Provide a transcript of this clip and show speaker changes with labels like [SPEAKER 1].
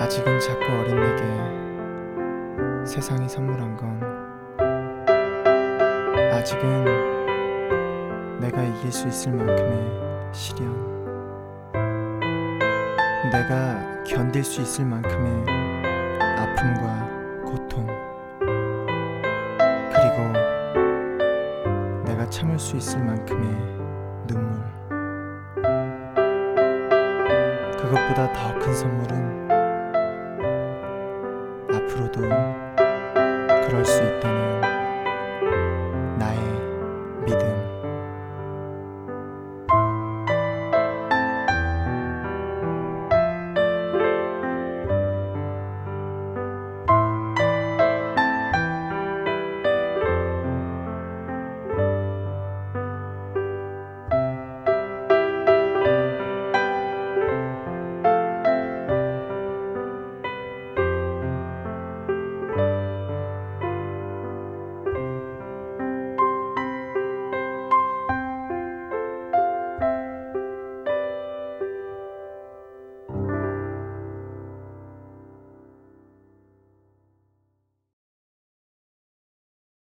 [SPEAKER 1] 아직은 자꾸 어린 내게 세상이 선물한 건 아직은 내가 이길 수 있을 만큼의 시련, 내가 견딜 수 있을 만큼의 아픔과 고통, 그리고 내가 참을 수 있을 만큼의 눈물. 그것보다 더 큰 선물은 앞으로도 그럴 수 있다는